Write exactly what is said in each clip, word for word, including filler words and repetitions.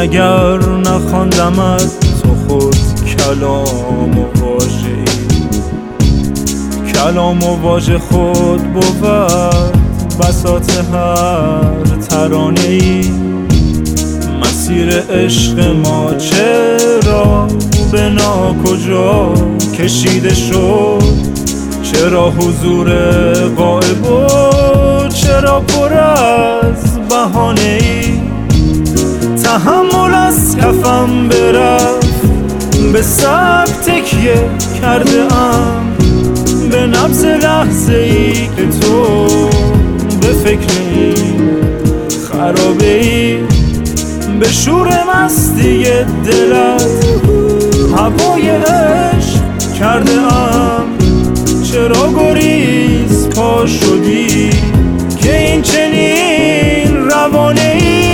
اگر نخواندم از تو خود کلام و واژه‌ای، کلام و واژه خود بود بساط هر ترانه‌ای. مسیر عشق ما چرا به ناکجا کشیده شد؟ چرا حضور غائب و چرا پر از بهانه‌ای؟ تحمل از کفم برفت، به سقف تکیه کرده ام، به نبض لحظه ای که تو به فکر این خرابه ای. به شور مستی دلت هوای عشق کرده ام، چرا گریز پا شدی که این چنین روانه ای؟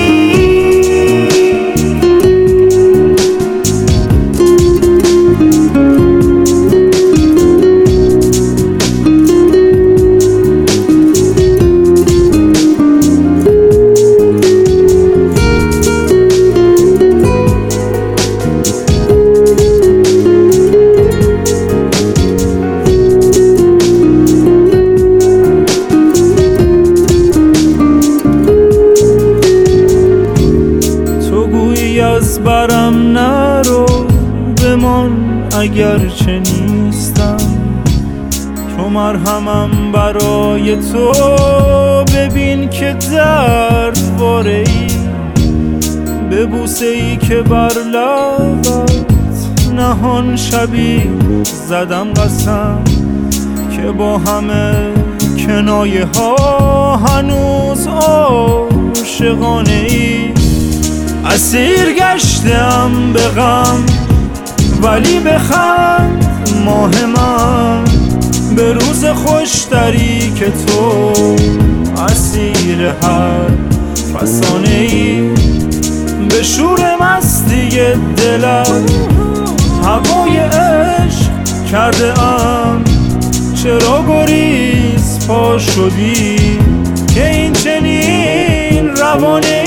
از برم نرو بمان اگرچه نیستم، تو مرهمم برای تو. ببین که درد واره ای، به بوسه ای که بر لبت نهان شبی زدم قسم، که با همه کنایه ها هنوز عاشقانه ای. اسیر گشتم به غم ولی بخند ماه من، به روز خوشتری که تو اسیر هر فسانه ای. به شور مستی دلت هوای عشق کرده ام، چرا گریز پا شدی که این چنین روانه